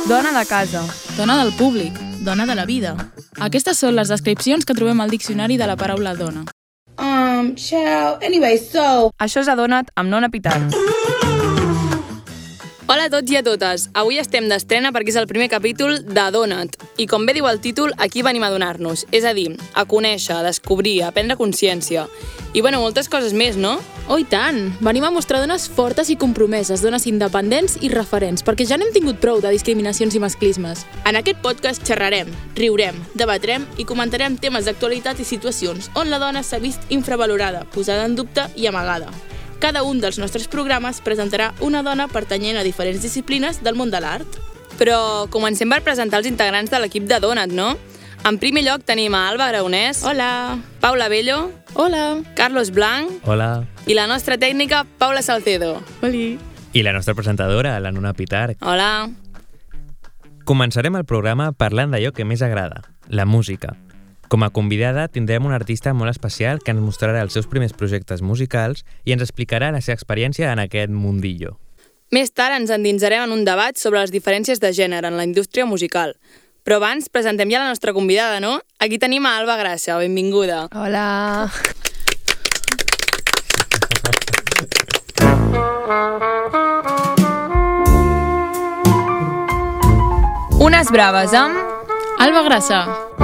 Dona de casa. Dona del públic. Dona de la vida. Aquestes són les descripcions que trobem al diccionari de la paraula dona. Això és Adona't amb Nona Pitar. Hola a tots i a totes. Avui estem d'estrena perquè és el primer capítol d'Adona't. I com bé diu el títol, aquí venim a donar-nos. És a dir, a conèixer, a descobrir, a prendre consciència. I bueno, moltes coses més, no? Oh, i tant! Venim a mostrar dones fortes i compromeses, dones independents i referents, perquè ja n'hem tingut prou de discriminacions i masclismes. En aquest podcast xerrarem, riurem, debatrem i comentarem temes d'actualitat i situacions on la dona s'ha vist infravalorada, posada en dubte i amagada. Cada un dels nostres programes presentarà una dona pertanyent a diferents disciplines del món de l'art. Però comencem per presentar els integrants de l'equip d'Adona't, no? En primer lloc tenim a Alba Graonès. Hola! Paula Bello. Hola! Carlos Blanc. Hola! I la nostra tècnica, Paula Salcedo. Oli! I la nostra presentadora, la Nona Pitar. Hola! Començarem el programa parlant d'allò que més agrada, la música. Com a convidada tindrem un artista molt especial que ens mostrarà els seus primers projectes musicals i ens explicarà la seva experiència en aquest mundillo. Més tard ens endinsarem en un debat sobre les diferències de gènere en la indústria musical. Però abans presentem ja la nostra convidada, no? Aquí tenim a Alba Grassa, benvinguda. Hola! Unes braves amb... Alba Grassa.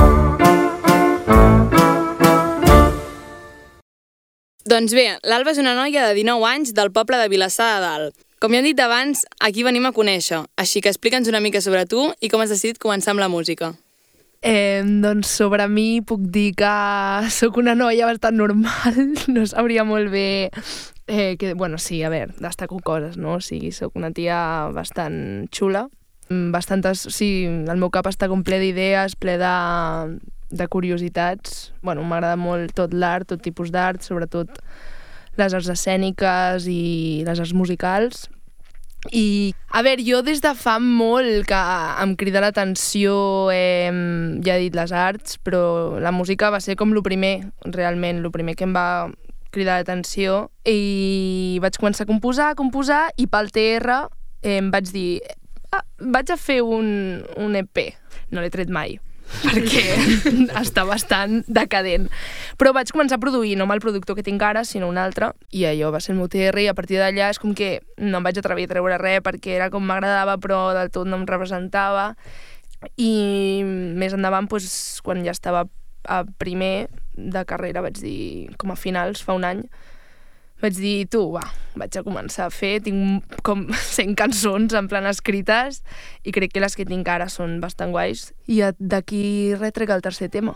Doncs bé, l'Alba és una noia de 19 anys del poble de Vilassar de Dalt. Com ja hem dit abans, aquí venim a conèixer, així que explica'ns una mica sobre tu i com has decidit començar amb la música. Doncs sobre mi puc dir que sóc una noia bastant normal, no sabria molt bé sí, a veure, destaco coses, no? O sigui, sóc una tia bastant xula, el meu cap està com ple d'idees, ple de curiositats. M'agrada molt tot l'art, tot tipus d'art, sobretot les arts escèniques i les arts musicals. I, a veure, jo des de fa molt que em crida l'atenció, ja he dit les arts, però la música va ser com el primer que em va cridar l'atenció, i vaig començar a composar i pel TR em vaig dir, vaig a fer un EP. No l'he tret mai, perquè està bastant decadent. Però vaig començar a produir, no amb el productor que tinc ara, sinó un altre, i allò va ser el meu TR, i a partir d'allà és com que no em vaig atrevir a treure res, perquè era com m'agradava, però del tot no em representava. I més endavant, quan ja estava a primer de carrera, vaig dir, com a finals, fa un any, vaig dir, vaig a començar a fer, tinc com 100 cançons en plan escrites i crec que les que tinc ara són bastant guais, i d'aquí retrec el tercer tema.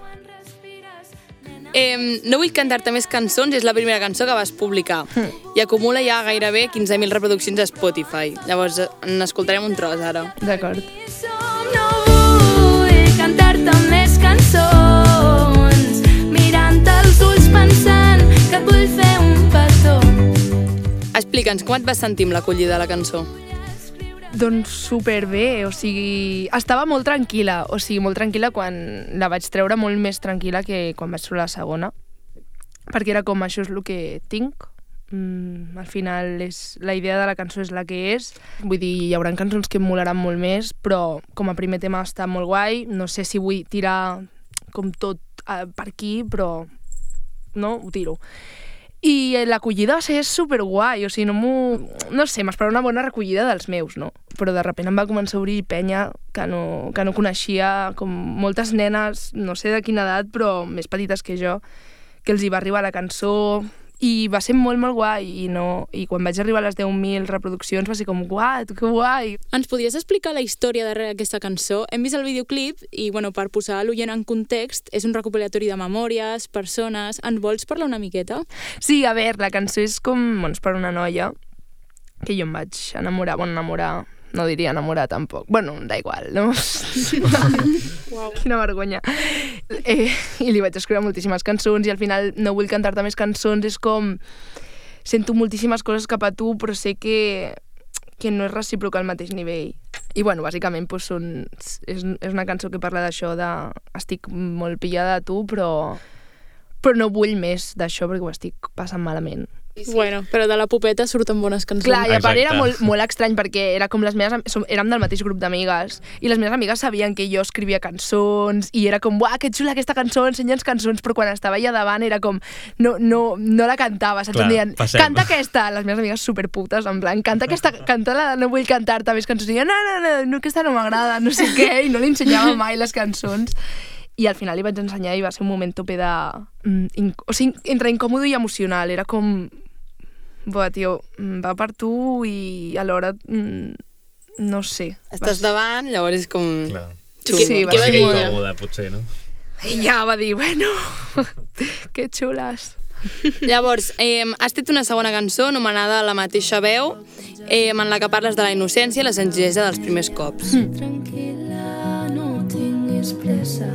No vull cantar-te més cançons, és la primera cançó que vas publicar i acumula ja gairebé 15.000 reproduccions a Spotify. Llavors n'escoltarem un tros ara. D'acord. No vull cantar-te més cançons, mirant-te als ulls pensant que et vull fer un petó. Explica'ns, com et vas sentir amb l'acollida de la cançó? Doncs superbé, o sigui, estava molt tranquil·la, quan la vaig treure, molt més tranquil·la que quan vaig treure la segona, perquè era com, això és el que tinc, al final la idea de la cançó és la que és, vull dir, hi haurà cançons que em molaran molt més, però com a primer tema està molt guai, no sé si vull tirar com tot per aquí, però no, ho tiro. I l'acollida va ser superguai, o sigui, no sé, m'esperava una bona recollida dels meus, no? Però de sobte em va començar a obrir penya que no coneixia, com moltes nenes, no sé de quina edat, però més petites que jo, que els hi va arribar la cançó, i va ser molt, molt guai, i quan vaig arribar a les 10.000 reproduccions va ser com, que guai! Ens podries explicar la història darrere aquesta cançó? Hem vist el videoclip i, per posar l'oient en context, és un recopilatori de memòries, persones... En vols parlar una miqueta? Sí, a veure, la cançó és com, és per una noia que jo em vaig enamorar, no diria enamorar tampoc, da igual, no? Wow. Quina vergonya. I li vaig escriure moltíssimes cançons i al final no vull cantar-te més cançons, és com... Sento moltíssimes coses cap a tu, però sé que no és recíproc al mateix nivell. I bàsicament és una cançó que parla d'això, estic molt pillada de tu, però no vull més d'això perquè ho estic passant malament. Bueno, però de la pupeta surten bones cançons. Clar, i a part era Exacte. molt estrany perquè era com les meves... Érem del mateix grup d'amigues i les meves amigues sabien que jo escrivia cançons i era com, uah, que xula aquesta cançó, ensenya'ns cançons, però quan estava allà davant era com, no la cantava, saps? Clar, Em deien, passem. canta aquesta, les meves amigues superputes, en plan, canta-la, no vull cantar-te més cançons. I jo, no, aquesta no m'agrada, no sé què, i no li ensenyava mai les cançons. I al final li vaig ensenyar i va ser un moment tope de... o sigui, entre incòmode i emocional, era com... Buah, tio, va per tu i alhora, no sé. Estàs davant, llavors és com... Clar. Xungo. Sí, va Va ser ser molt... incòmode, potser, no? I ja va dir, bueno, que xules. Llavors, has tret una segona cançó anomenada La mateixa veu, en la que parles de la innocència i la senzillesa dels primers cops. Tranquil·la, no tinguis pressa.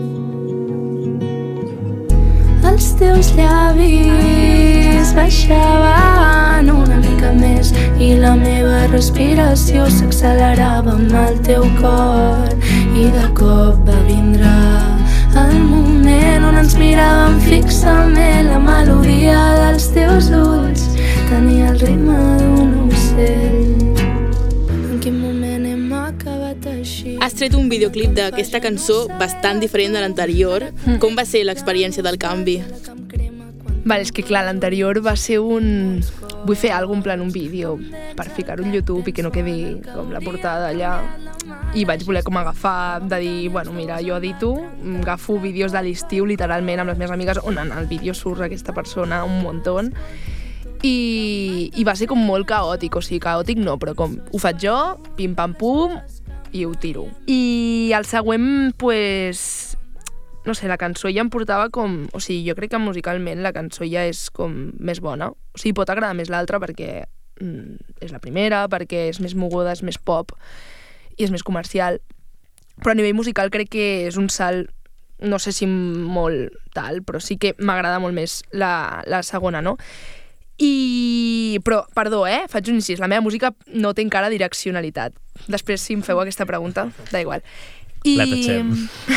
Els teus llavis baixaven una mica més i la meva respiració s'accelerava amb el teu cor i de cop va vindre el moment on ens miràvem fixament. La melodia dels teus ulls tenia el ritme d'un ocell. En quin moment hem acabat així? Has tret un videoclip d'aquesta cançó bastant diferent de l'anterior. Com va ser l'experiència del canvi? Vale, és que clar, l'anterior va ser un... Vull fer alguna cosa en plan un vídeo per ficar-ho al YouTube i que no quedi com la portada allà. I vaig voler com agafar, de dir, bueno, mira, jo edito, agafo vídeos de l'estiu literalment amb les meves amigues on en el vídeo surt aquesta persona un muntó. I va ser com molt caòtic, o sigui, caòtic no, però com ho faig jo, pim-pam-pum, i ho tiro. I el següent, pues, no sé, la cançó ja em portava com... O sigui, jo crec que musicalment la cançó ja és com més bona. O sigui, pot agradar més l'altra perquè és la primera, perquè és més moguda, és més pop i és més comercial. Però a nivell musical crec que és un salt, no sé si molt tal, però sí que m'agrada molt més la segona, no? Però, perdó, faig un incís, la meva música no té encara direccionalitat. Després, si em feu aquesta pregunta, da igual. La tatxem.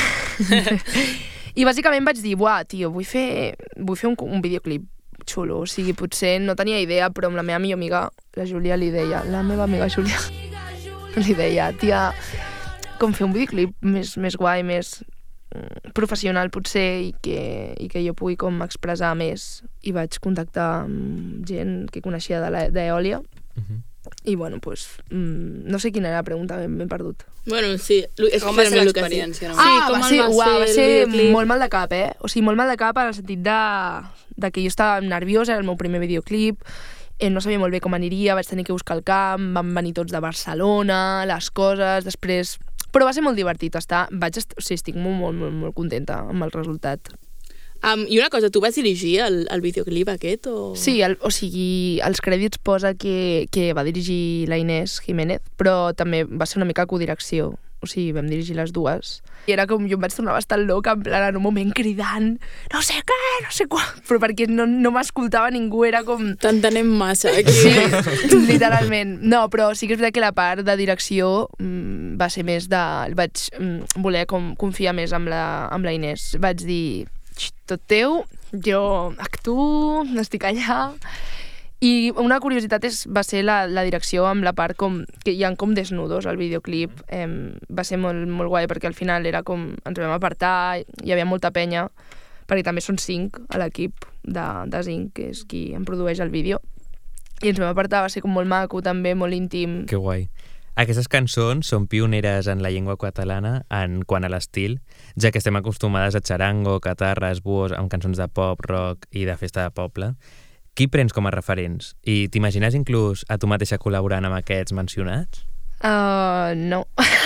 I bàsicament vaig dir, buah, tio, vull fer un videoclip xulo. O sigui, potser no tenia idea, però amb la meva millor amiga, la Júlia, li deia, la meva amiga Júlia, li deia, tia, com fer un videoclip més guai, més professional potser i que jo pugui com expressar més. I vaig contactar amb gent que coneixia d'Eòlia. I bueno, pues, no sé quina era la pregunta, m'he perdut. Bueno, sí. Com va ser l'experiència? No? Va ser el videoclip? molt mal de cap, O sigui, molt mal de cap en el sentit de que jo estava nerviosa, era el meu primer videoclip, no sabia molt bé com aniria, vaig tenir que buscar el camp, van venir tots de Barcelona, les coses, després... Però va ser molt divertit, o sigui, estic molt contenta amb el resultat. I una cosa, tu vas dirigir el videoclip aquest? O... Sí, o sigui, als crèdits posa que va dirigir la Inés Jiménez, però també va ser una mica codirecció. O sigui, vam dirigir les dues. I era com, jo em vaig tornar bastant loca, en plan, en un moment cridant, no sé què, no sé quan, però perquè no m'escoltava ningú, era com... T'entenem massa, aquí. Sí, literalment. No, però sí que és veritat que la part de direcció va ser més de... Vaig voler confiar més amb la Inés. Vaig dir, tot teu, jo actuo, estic allà... I una curiositat va ser la direcció amb la part com... que hi ha com desnudos al videoclip. Va ser molt guai perquè al final era com... ens vam apartar, hi havia molta penya, perquè també són 5 a l'equip de Zinc, que és qui em produeix el vídeo. I ens vam apartar, va ser com molt maco també, molt íntim. Que guai. Aquestes cançons són pioneres en la llengua catalana en quant a l'estil, ja que estem acostumades a xarango, catarres, buos, amb cançons de pop, rock i de festa de poble. Qui prens com a referents? I t'imagines inclús a tu mateixa col·laborant amb aquests mencionats? No.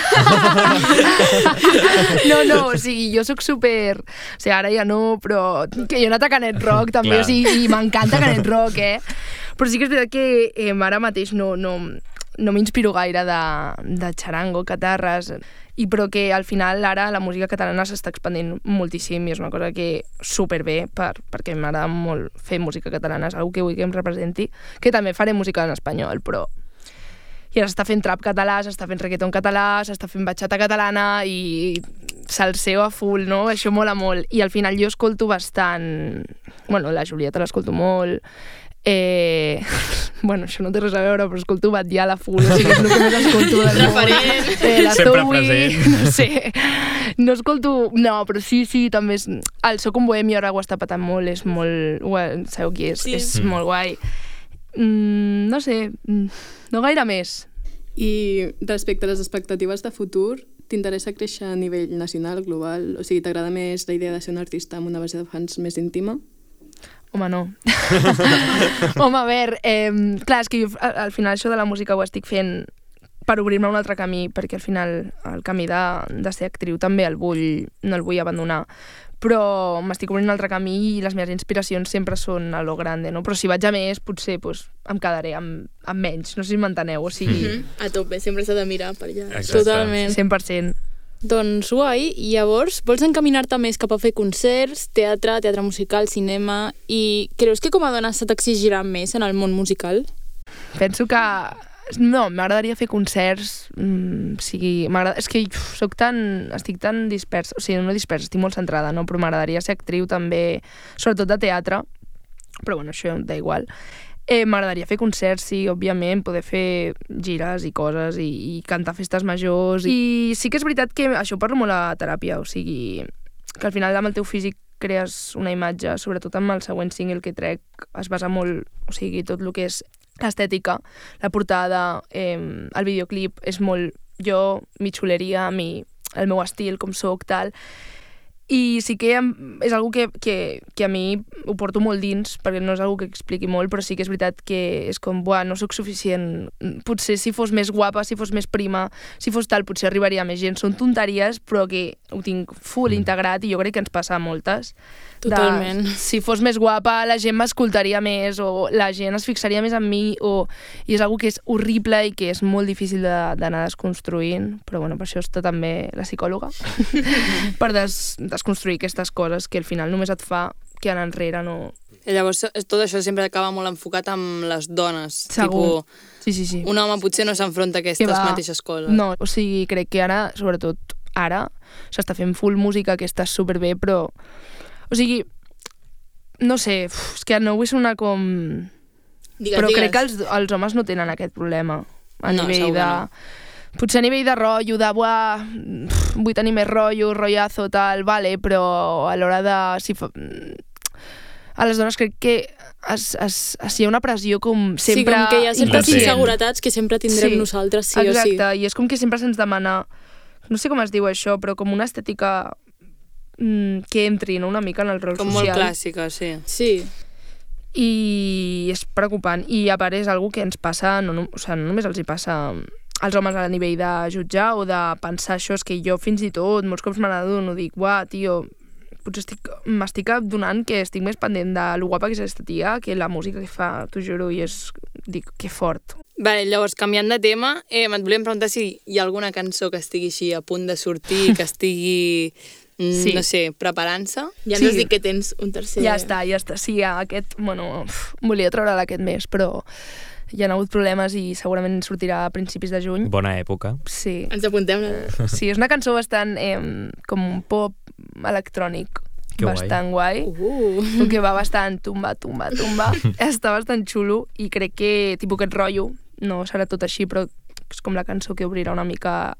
No, o sigui, jo sóc super... O sigui, ara ja no, però que jo he anat a Canet Rock també, Clar. o sigui, i m'encanta Canet Rock, Però sí que és veritat que ara mateix no m'inspiro gaire de xarango, catarres, però que al final ara la música catalana s'està expandint moltíssim i és una cosa que superbé perquè m'agrada molt fer música catalana, és una que vull que em representi, que també faré música en espanyol, però ja s'està fent trap català, s'està fent reggaeton català, s'està fent batxata catalana i salseo a full, no? Això mola molt. I al final jo escolto bastant... Bueno, la Julieta l'escolto molt, Bueno, això no té res a veure, però escolto Batllà a la full, o sigui, és el que més escolto del món. Referent. La Sempre Towie, present. no sé. No escolto... No, però sí, també és... El Soc un bohemi ara ho està patant molt, és molt... Sabeu qui és? Sí. És molt guai. No sé, no gaire més. I respecte a les expectatives de futur, t'interessa créixer a nivell nacional, global? O sigui, t'agrada més la idea de ser un artista amb una base de fans més íntima? Home, no. Home, a veure, clar, és que jo al final això de la música ho estic fent per obrir-me un altre camí, perquè al final el camí de ser actriu també no el vull abandonar. Però m'estic obrint un altre camí i les meves inspiracions sempre són a lo grande, no? Però si vaig a més, potser em quedaré amb menys, no sé si m'enteneu, o sigui... A tope, sempre s'ha de mirar per allà. Exacte. Totalment. 100%. Doncs guai, i llavors vols encaminar-te més cap a fer concerts, teatre musical, cinema, i creus que com a dona se t'exigirà més en el món musical? Penso que... No, m'agradaria fer concerts, és que estic tan dispersa, o sigui, no dispersa, estic molt centrada, no? Però m'agradaria ser actriu també, sobretot de teatre, però bueno, això da igual. M'agradaria fer concerts, sí, òbviament, poder fer gires i coses i cantar festes majors. I sí que és veritat que això parlo molt a teràpia, o sigui, que al final amb el teu físic crees una imatge, sobretot amb el següent single que trec, es basa molt, o sigui, tot el que és l'estètica, la portada, el videoclip, és molt jo, mi xuleria, el meu estil, com soc, tal. I sí que és algo que a mi ho porto molt dins, perquè no és algo que expliqui molt, però sí que és veritat que és com, no sóc suficient. Potser si fos més guapa, si fos més prima, si fos tal, potser arribaria a més gent. Són tonteries, però que ho tinc full integrat i jo crec que ens passa a moltes. Totalment. Si fos més guapa, la gent m'escoltaria més o la gent es fixaria més en mi i és algo que és horrible i que és molt difícil d'anar desconstruint, però bueno, per això està també la psicòloga, per desconstruir aquestes coses que al final només et fa que anar enrere no... I llavors tot això sempre acaba molt enfocat amb les dones. Segur. Tipo, Sí. un home potser no s'enfronta a aquestes mateixes coses. No, o sigui, crec que ara, sobretot ara, s'està fent full música que està superbé, però... O sigui, no sé, és que no vull sonar com... Però crec que els homes no tenen aquest problema a nivell de... Potser a nivell de rotllo, vull tenir més rotllazo, tal, vale, però a l'hora de... A les dones crec que hi ha una pressió com sempre... Sí, com que hi ha certes inconscient. inseguretats que sempre tindrem nosaltres, sí o sí. Exacte, i és com que sempre se'ns demana... No sé com es diu això, però com una estètica que entri una mica en el rol com social. molt clàssica, sí. Sí. I és preocupant. I a part és algo que ens passa, no només els hi passa als homes a nivell de jutjar o de pensar això, és que jo fins i tot molts cops me n'adono, dic, tio, potser m'estic adonant que estic més pendent de lo guapa que és aquesta tia que la música que fa, t'ho juro, i dic, que fort. Vale, llavors, canviant de tema, et volíem preguntar si hi ha alguna cançó que estigui així a punt de sortir, que estigui... Sí. No sé, preparant-se. Ja no us dic que tens un tercer... Ja està. Sí, aquest, volia treure aquest mes, però hi ha hagut problemes i segurament sortirà a principis de juny. Bona època. Sí. Ens apuntem. Sí, és una cançó bastant com un pop electrònic. Que bastant guai. Que va bastant tumba. Està bastant xulo i crec que aquest rotllo no serà tot així, però és com la cançó que obrirà una mica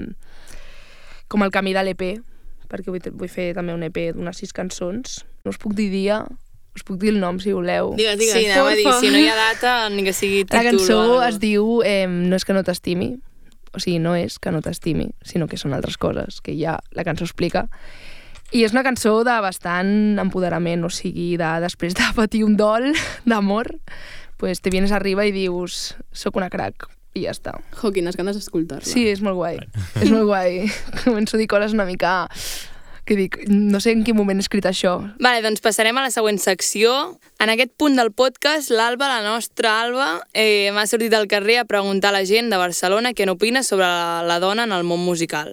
com el camí de l'EP, perquè vull fer també un EP d'unes 6 cançons. No us puc dir dia, us puc dir el nom si voleu. Digues. Sí, anava a dir, si no hi ha data, ni que sigui títol. La cançó es diu No és que no t'estimi, o sigui, no és que no t'estimi, sinó que són altres coses, que ja la cançó explica. I és una cançó de bastant empoderament, o sigui, després de patir un dol d'amor, pues te vienes arriba i dius, soc una crac. I ja està. Jo, quines ganes d'escoltar-la. Sí, és molt guai. És molt guai. Començo a dir coses una mica... que dic, no sé en quin moment he escrit això. Vale, doncs passarem a la següent secció. En aquest punt del podcast, l'Alba, la nostra Alba, m'ha sortit al carrer a preguntar a la gent de Barcelona què n'opina sobre la dona en el món musical.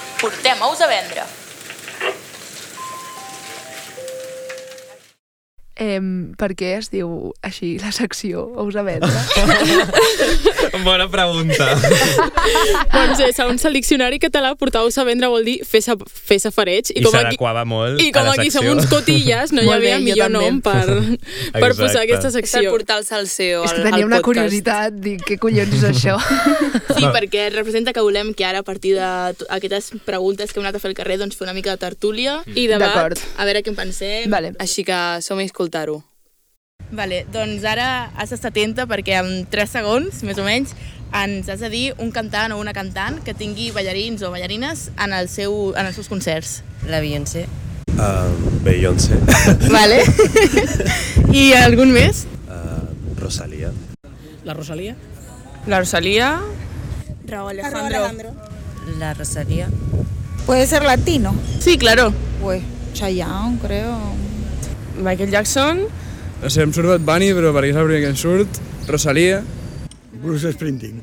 Portem ous a vendre. per què es diu així la secció Ous a vendre? Bona pregunta. Doncs segons el diccionari català, portar ous a vendre vol dir fer safareig. I s'adequava molt I com a la aquí secció. som uns cotilles, no hi Molt bé, havia jo millor també. nom per posar aquesta És per secció. portar el salseo És al que tenia una podcast. curiositat, dic, què collons és això? Sí, perquè representa que volem que ara, a partir d'aquestes preguntes que hem anat a fer al carrer, doncs fer una mica de tertúlia i debat, D'acord. a veure què en pensem. Vale. Així que som-hi a escoltar-ho. Vale, doncs ara has d'estar atenta perquè en 3 segons, més o menys, ens has de dir un cantant o una cantant que tingui ballarins o ballarines en els seus concerts. La Beyoncé. Beyoncé. Vale. I algun més? Rosalía. La Rosalía. La Rosalía. Raúl Alejandro. La Rosalía. ¿Puede ser latino? Sí, claro. Pues Chayanne, creo. Michael Jackson. No sé, em surt Bad Bunny, però perquè és el primer que em surt. Rosalía. Bruce Springsteen.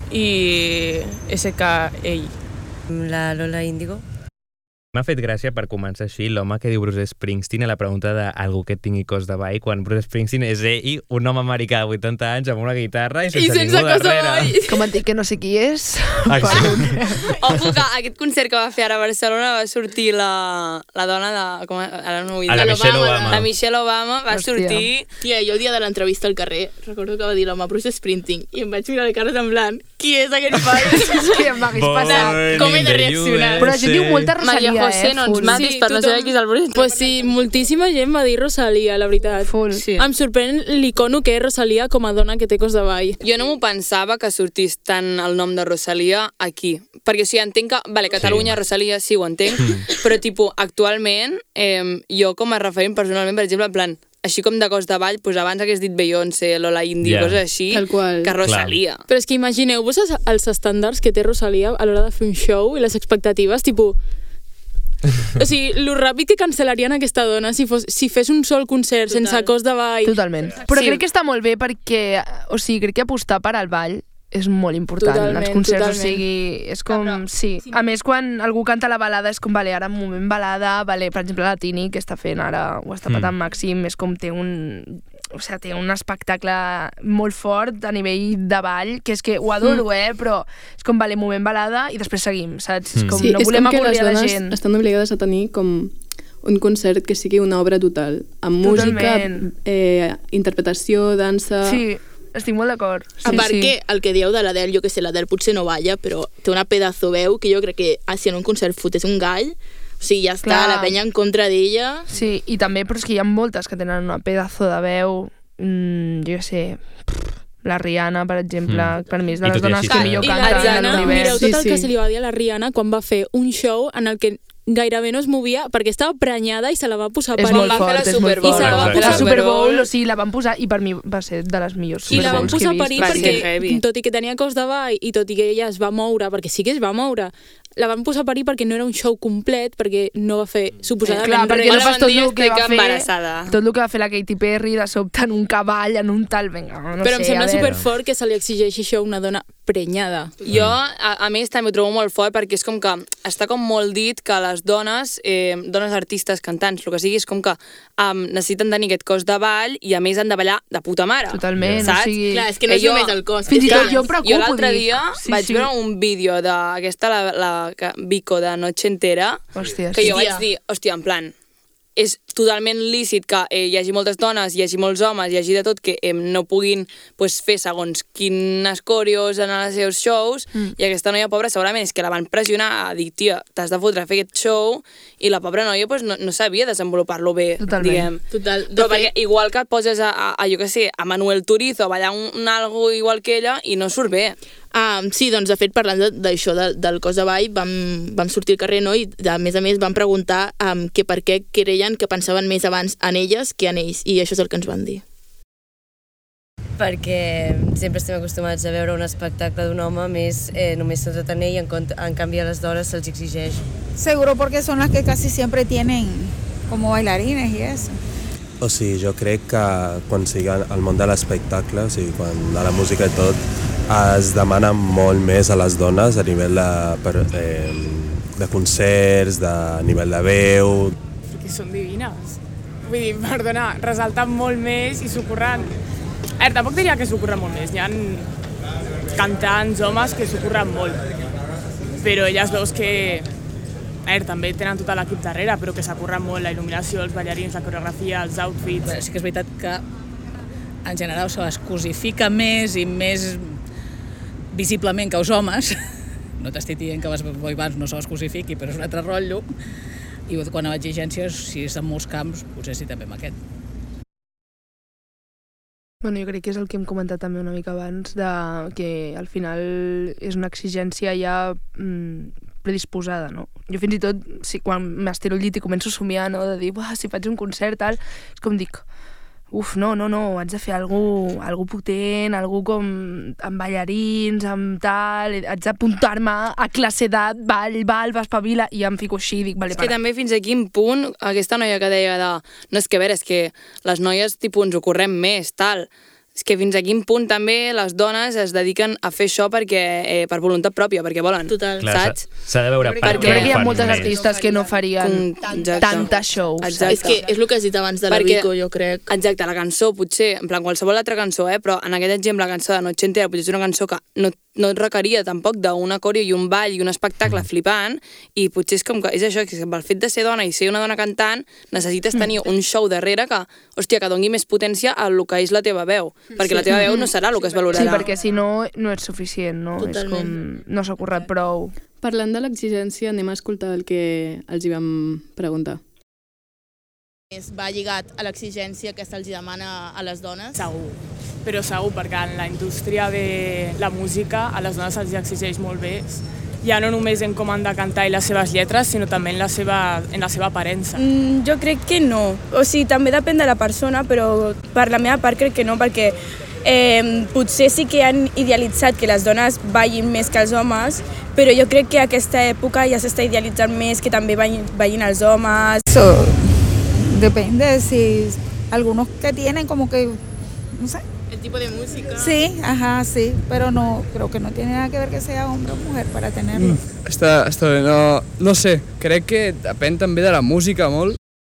I SK.A. La Lola Índigo. M'ha fet gràcia per començar així l'home que diu Bruce Springsteen a la pregunta d'algú que tingui cos de ball, quan Bruce Springsteen és ell, un home americà de 80 anys amb una guitarra i sense ningú cos de darrere. ball. Com et dic que no sé qui és? Exacte. Ojo, que aquest concert que va fer ara a Barcelona va sortir la dona de... Ara no ho vull dir. A la Michelle Obama. La Michelle Obama va Hòstia. sortir... Tia, jo el dia de l'entrevista al carrer recordo que va dir l'home Bruce Springsteen i em vaig mirar la cara semblant qui és aquell pal? És que m'hagués passat. Com he de reaccionar? Però la gent diu molta Rosalia, Maria José, no ens full. matis per no saber qui és el Bruce. Pues sí, moltíssima gent va dir Rosalia, la veritat. Full. Sí. Em sorprèn l'icono que és Rosalia com a dona que té cos de ball. Jo no m'ho pensava que sortís tant el nom de Rosalia aquí. Perquè o sigui, entenc que... Vale, Catalunya, sí. Rosalia, sí, ho entenc. Però, tipus, actualment, jo com a referent personalment, per exemple, en plan, així com de cos de ball, doncs abans hagués dit Beyoncé, Lola Índigo, Yeah. coses així, Tal qual. que Rosalia. Però és que imagineu-vos els estàndards que té Rosalia a l'hora de fer un show i les expectatives, tipus... O sigui, lo ràpid que cancel·larien aquesta dona si fes un sol concert sense cos de ball. Totalment. Però Sí. crec que està molt bé perquè, o sigui, crec que apostar per al ball és molt important. Totalment, Els concerts, totalment. o sigui, és com... Sí. A més, quan algú canta la balada és com, vale, ara en moment balada, vale, per exemple, la Tini, que està fent ara, ho està patant màxim, és com té un... O sigui, té un espectacle molt fort a nivell de ball, que és que ho adoro, però és com, vale, moment balada i després seguim, saps? És com, Sí, no és volem com que les avorrir a la dones gent. estan obligades a tenir com un concert que sigui una obra total, amb Totalment. música, interpretació, dansa... Sí, estic molt d'acord. Sí, A part sí. que el que dieu de l'Adele, jo que sé, l'Adele potser no balla, però té una pedazo veu que jo crec que si en un concert fotés un gall, o sigui, ja està, Clar. la penya en contra d'ella. Sí, i també, però és que hi ha moltes que tenen una pedazo de veu, jo què sé, la Rihanna, per exemple, per mi és de I les tot i dones així que també. millor I la canten de Rihanna, mireu l'univers. tot el Sí, que sí. se li va dir a la Rihanna quan va fer un show en el que gairebé no es movia perquè estava prenyada i se la va posar a És parir. molt va fer fort, la és Super molt Bowl, fort. I se la va Exacte. posar La a Super Super Bowl, Bowl. o sigui, la van posar, i per mi va ser de les millors I Super la van Bowls que posar he a parir vist. Va ser perquè, heavy. tot i que tenia cos de ball i tot i que ella es va moure, perquè sí que es va moure, la van posar a parir perquè no era un show complet, perquè no va fer suposadament Clar, perquè no Hola, fas bon tot dia, el que va estic fer... embarassada. Tot el que va fer la Katy Perry de sobte en un cavall, en un tal... Vinga, no però sé, em sembla a veure. superfort que se li exigeixi això a una dona prenyada. Jo, a més, també ho trobo molt fort perquè és com que està com molt dit que les dones, dones artistes, cantants, el que sigui, és com que necessiten tenir aquest cos de ball i a més han de ballar de puta mare. Totalment, saps? o sigui... Clar, és que no és jo- només el cos. Fins i és tot que- jo em preocupo, Jo l'altre dic. dia Sí, vaig sí. veure un vídeo d'aquesta, la Vico de Noche Entera, Hòstia, que jo Hòstia. vaig dir, hòstia, en plan, és totalment lícit que hi hagi moltes dones, hi hagi molts homes, hi hagi de tot que no puguin pues, fer segons quines coreos en els seus shows, i aquesta noia pobra segurament és que la van pressionar a dir, tia, t'has de fotre a fer aquest show, i la pobra noia pues, no sabia desenvolupar-lo bé, Totalment. diguem. Total, Però perquè igual que et poses a jo què sé, a Manuel Turizo a ballar un algo igual que ella i no surt bé. Sí, doncs de fet, parlant d'això del cos de ball, vam sortir al carrer, no? I a més vam preguntar que per què creien que pensaven més abans en elles que en ells, i això és el que ens van dir. Perquè sempre estem acostumats a veure un espectacle d'un home més només centrat en ell, en canvi a les dones se'ls exigeix. Seguro porque son las que casi siempre tienen como bailarines y eso. O sigui, jo crec que quan sigui al món de l'espectacle, o sigui, quan a la música i tot, es demana molt més a les dones a nivell de concerts, a nivell de veu. Perquè són divines. vull dir, perdona, resalten molt més i s'ho curren... A veure, tampoc diria que s'ho curren molt més, hi ha cantants, homes que s'ho curren molt, però elles veus que... A veure, també tenen tot l'equip darrere, però que s'ha currat molt la il·luminació, els ballarins, la coreografia, els outfits... Bé, sí que és veritat que en general se les cosifica més i més visiblement que els homes. No t'estic dient que les boy bands no se les cosifiqui, però és un altre rotllo. I quan a exigències, si és en molts camps, potser sí també amb aquest. Bueno, jo crec que és el que hem comentat també una mica abans, de que al final és una exigència ja predisposada, no? Jo fins i tot, quan m'estiro al llit i començo a somiar, no?, de dir, si faig un concert, tal, és com dic, no, haig de fer algú potent, algú com amb ballarins, amb tal, haig d'apuntar-me a classe d'edat, ball, espavila, i em fico així, dic, vale, És que també fins a quin punt, aquesta noia que deia de... No, és que a veure, és que les noies, tipus, ens ho correm més, tal... És que fins a quin punt també les dones es dediquen a fer això perquè per voluntat pròpia, perquè volen. Total. Saps? S'ha de veure per què crec que hi ha fan moltes més. artistes que no farien tanta shows. Exacte. És que és el que has dit abans de la Vico, jo crec. Exacte, la cançó potser, en plan qualsevol altra cançó, però en aquest exemple la cançó de Noche Entera potser és una cançó que no et requeria tampoc d'un coreo i un ball i un espectacle flipant, i potser és com que és això, que pel fet de ser dona i ser una dona cantant necessites tenir un show darrere que, hòstia, que doni més potència al que és la teva veu, perquè la teva veu no serà el que es valorarà. Sí, perquè si no, no és suficient, no? Totalment. És com, no s'ha currat prou. Parlant de l'exigència, anem a escoltar el que els hi vam preguntar. Va lligat a l'exigència que se'ls demana a les dones? Segur, però segur, perquè en la indústria de la música a les dones se'ls exigeix molt més, ja no només en com han de cantar i les seves lletres, sinó també en la seva aparença. Jo crec que no. O sigui, també depèn de la persona, però per la meva part crec que no, perquè potser sí que han idealitzat que les dones ballin més que els homes, però jo crec que a aquesta època ja s'està idealitzant més que també ballin els homes. Depende, si algunos que tienen como que, no sé. El tipo de música. Sí, ajá, sí, pero no, creo que no tiene nada que ver que sea hombre o mujer para tenerlo. Està bé, no sé, crec que depèn també de la música molt.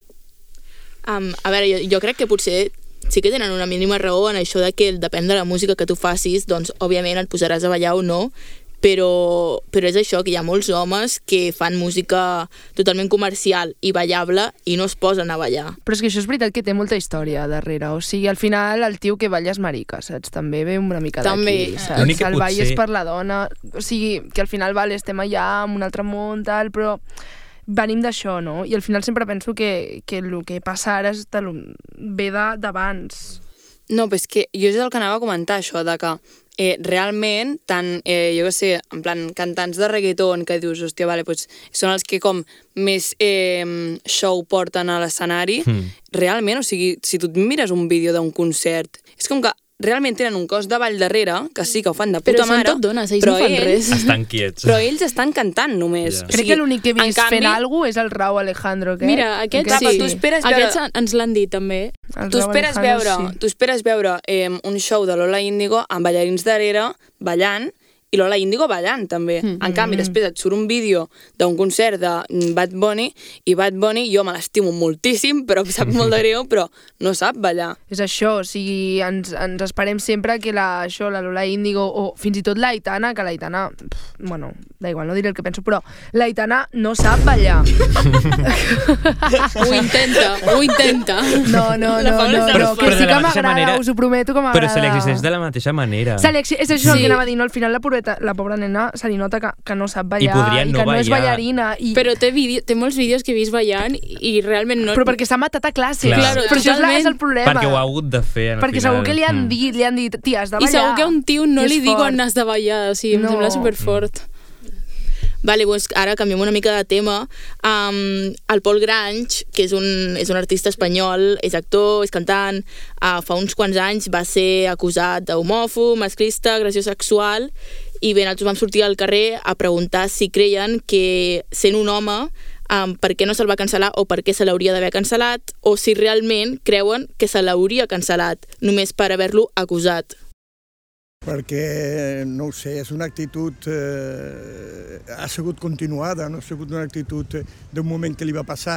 A veure, jo crec que potser sí que tenen una mínima raó en això de que depèn de la música que tu facis, doncs òbviament et posaràs a ballar o no, però és això, que hi ha molts homes que fan música totalment comercial i ballable i no es posen a ballar. Però és que això és veritat que té molta història darrere, o sigui, al final el tio que balla és marica, saps? També ve una mica d'aquí, saps? El ball és per la dona, o sigui, que al final, vale, estem allà en un altre món, tal, però venim d'això, no? I al final sempre penso que el que passa ara ve d'abans. No, però és que jo és el que anava a comentar, això, de que realment, tant, jo què sé, en plan, cantants de reggaeton que dius, hòstia, vale, pues, són els que com més show porten a l'escenari, realment, o sigui, si tu et mires un vídeo d'un concert, és com que realment tenen un cos de ball darrere, que sí que ho fan de puta mare, però són tot dones, ells no fan res. Estan quiets. Però ells estan cantant només. Yeah. Crec que l'únic que he vist fent alguna cosa és el Rau Alejandro. Mira, aquest sí. Aquests ens l'han dit també. Tu esperes veure un show de Lola Índigo amb ballarins darrere ballant, i Lola Índigo ballant, també. En canvi, després et surt un vídeo d'un concert de Bad Bunny, i Bad Bunny jo me l'estimo moltíssim, però sap molt de greu, però no sap ballar. És això, o sigui, ens esperem sempre que la Lola Índigo, o fins i tot l'Aitana, que l'Aitana, bueno, da igual, no diré el que penso, però l'Aitana no sap ballar. Ho intenta. No, que sí que m'agrada, us ho prometo que m'agrada. Però se li existeix de la mateixa manera. És això que anava a dir, no? Al final la pobra nena se li nota que no sap ballar i que no és ballarina. Però té molts vídeos que he vist ballant i realment no... Però perquè s'ha matat a classe. Claro, però això és el problema. Perquè ho ha hagut de fer al final. Perquè segur que li han dit, tia, has de ballar. I segur que a un tio no li diu on has de ballar, o sigui, em sembla superfort. Vale, doncs ara canviem una mica de tema. El Pol Grange, que és un artista espanyol, és actor, és cantant, fa uns quants anys va ser acusat d'homòfob, masclista, agressió sexual, i bé, nosaltres vam sortir al carrer a preguntar si creien que sent un home per què no se'l va cancel·lar o per què se l'hauria d'haver cancel·lat, o si realment creuen que se l'hauria cancel·lat només per haver-lo acusat. Perquè, no ho sé, és una actitud, ha sigut continuada, no ha sigut una actitud d'un moment que li va passar,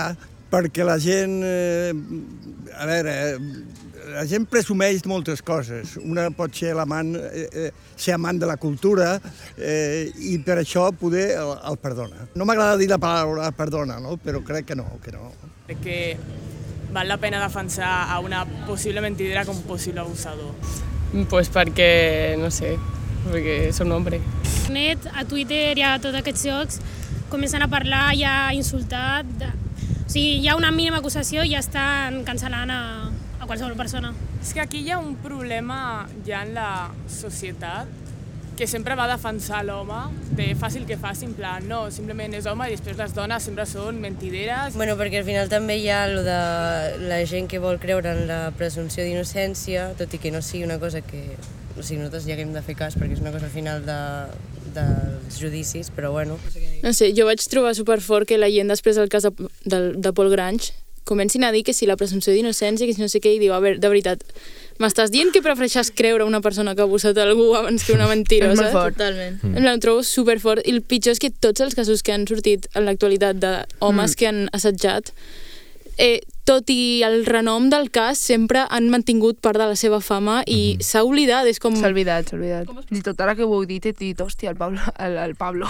Perquè la gent... A veure, la gent presumeix moltes coses. Una pot ser ser amant de la cultura i per això poder el perdona. No m'agrada dir la paraula perdona, no? Però crec que no. Crec que val la pena defensar a una possible mentidera com possible abusador. Pues perquè, no sé, perquè és un home. A Twitter i a tots aquests llocs comencen a parlar i a insultar. O sigui, hi ha una mínima acusació i ja estan cancel·lant a qualsevol persona. És que aquí hi ha un problema ja en la societat que sempre va defensar l'home de fàcil que faci, en plan, no, simplement és home i després les dones sempre són mentideres. Bueno, perquè al final també hi ha lo de la gent que vol creure en la presumpció d'innocència, tot i que no sigui una cosa que... O sigui, nosaltres ja que hem de fer cas, perquè és una cosa al final dels judicis, però bueno. No sé, jo vaig trobar superfort que la gent després del cas de Paul Grange comencin a dir que si la presumpció d'innocència, que si no sé què, i diu, a veure, de veritat, m'estàs dient que prefereixes creure una persona que ha abusat algú abans que una mentirosa? És molt fort. Totalment. Em trobo superfort. I el pitjor és que tots els casos que han sortit en l'actualitat d'homes que han assetjat, tot i el renom del cas, sempre han mantingut part de la seva fama i s'ha oblidat, és com... S'ha oblidat. I tot ara que ho heu dit, he dit, hòstia, el Pablo.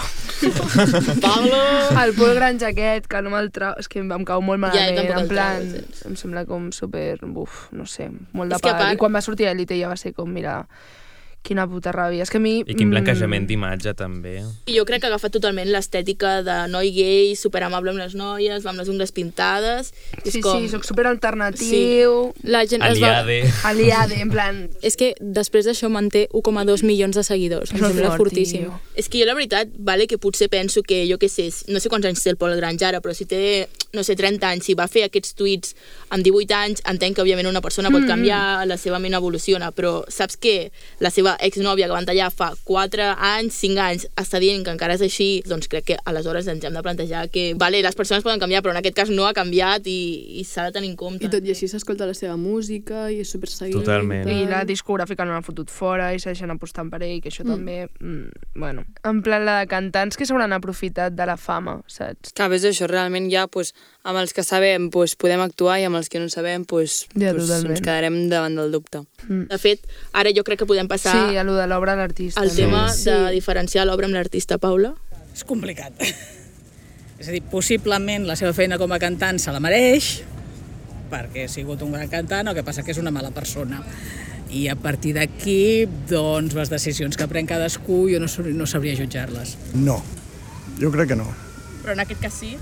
El Paul Grange aquest, que no me'l trau... És que em cau molt malament, en plan... Em sembla com super... no sé, molt de part. I quan va sortir a Elite ja va ser com, mira... Quina puta ràbia. És que a mi... I quin blanquejament d'imatge, també. I jo crec que ha agafat totalment l'estètica de noi gay, superamable amb les noies, amb les ungles pintades... Sí, soc superalternatiu... La gent Aliade, en plan... És que després d'això manté 1,2 milions de seguidors. Em sembla fortíssim. És que jo, la veritat, que potser penso que, jo què sé, no sé quants anys té el Paul Grange ara, però si té, no sé, 30 anys, si va fer aquests tuits amb 18 anys, entenc que, òbviament, una persona pot canviar, la seva ment evoluciona, però saps que la seva exnòvia que van tallar fa 4 anys, 5 anys, està dient que encara és així, doncs crec que aleshores ens hem de plantejar que, vale, les persones poden canviar, però en aquest cas no ha canviat i s'ha de tenir en compte. I tot i així s'escolta la seva música i és superseguit. Totalment. I la discogràfica no l'ha fotut fora i segueixen apostant per ell, que això també... Bueno, en plan, la de cantants que s'hauran aprofitat de la fama, saps? Que a més això, realment ja, amb els que sabem podem actuar i amb els que no sabem ens quedarem davant del dubte. De fet, ara jo crec que podem passar... Sí, a lo de l'obra a l'artista. El tema de diferenciar l'obra amb l'artista, Paula. És complicat. És a dir, possiblement la seva feina com a cantant se la mereix, perquè ha sigut un gran cantant, el que passa que és una mala persona. I a partir d'aquí, doncs, les decisions que pren cadascú jo no sabria jutjar-les. No, jo crec que no. Però en aquest cas sí?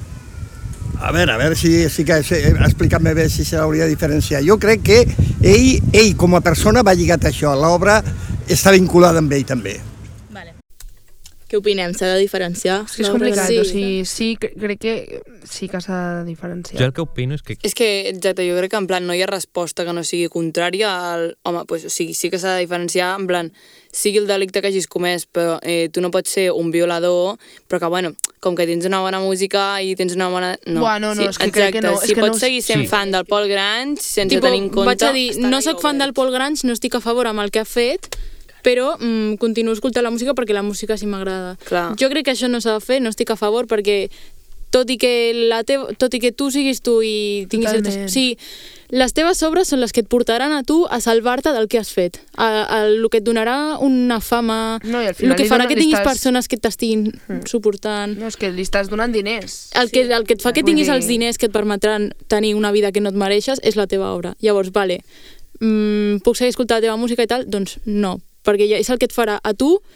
A veure si que explicar-me bé si se l'hauria de diferenciar. Jo crec que ell com a persona va lligat a això. L'obra està vinculada amb ell també. Vale. Què opinem? S'ha de diferenciar? És que és complicat, sí, crec que sí que s'ha de diferenciar. Jo el que opino és que... És que, exacte, jo crec que en plan no hi ha resposta que no sigui contrària al... Home, sí que s'ha de diferenciar, en plan, sigui el delicte que hagis comès, però tu no pots ser un violador, però que, bueno, com que tens una bona música i tens una bona... No, no, és que crec que no. Si pots seguir sent fan del Paul Grange sense tenir en compte... Vaig a dir, no soc fan del Paul Grange, no estic a favor amb el que ha fet, però continuo escoltant la música perquè la música sí m'agrada. Jo crec que això no s'ha de fer, no estic a favor perquè tot i que tu siguis tu i tinguis certes... Sí, les teves obres són les que et portaran a tu a salvar-te del que has fet. El que et donarà una fama, el que farà que tinguis persones que t'estiguin suportant. No, és que li estàs donant diners. El que et fa que tinguis els diners que et permetran tenir una vida que no et mereixes és la teva obra. Llavors, puc seguir escoltant la teva música i tal? Doncs no, perquè és el que et farà a tu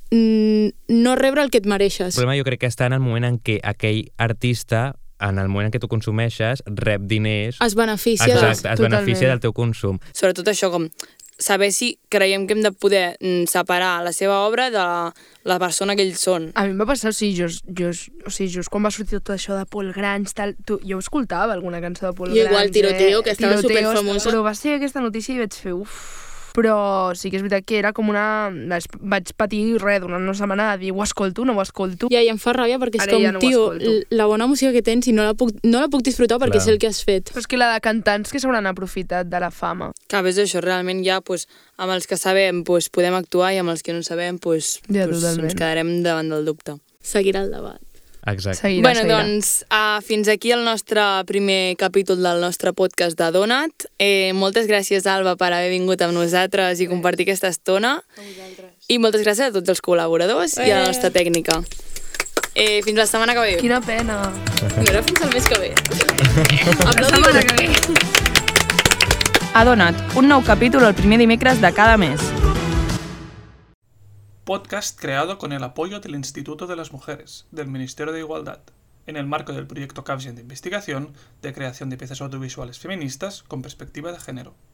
no rebre el que et mereixes. El problema jo crec que està en el moment en què aquell artista, en el moment en què tu consumeixes, rep diners... Es beneficia. Exacte, es beneficia del teu consum. Sobretot això, com saber si creiem que hem de poder separar la seva obra de la persona que ells són. A mi em va passar, just quan va sortir tot això de Paul Grange, jo escoltava alguna cançó de Paul Grange. I igual Tiroteo, que estava superfamosa. Però va ser aquesta notícia i vaig fer, però sí que és veritat que era com vaig patir durant una setmana de dir ho escolto, no ho escolto. Ja, i em fa ràbia perquè és com, tio, la bona música que tens i no la puc disfrutar perquè és el que has fet. Però és que la de cantants que s'hauran aprofitat de la fama. Que a més això, realment ja, amb els que sabem podem actuar i amb els que no sabem ens quedarem davant del dubte. Seguirà el debat. Exacte. Bueno, doncs, fins aquí el nostre primer capítol del nostre podcast de Donat. Moltes gràcies, Alba, per haver vingut amb nosaltres i compartir aquesta estona. I moltes gràcies a tots els col·laboradors i a la nostra tècnica. Fins la setmana que ve. Quina pena. No era fins el mes que ve. La setmana que ve. A Donat, un nou capítol el primer dimecres de cada mes. Podcast creado con el apoyo del Instituto de las Mujeres, del Ministerio de Igualdad, en el marco del proyecto Capgen de investigación de creación de piezas audiovisuales feministas con perspectiva de género.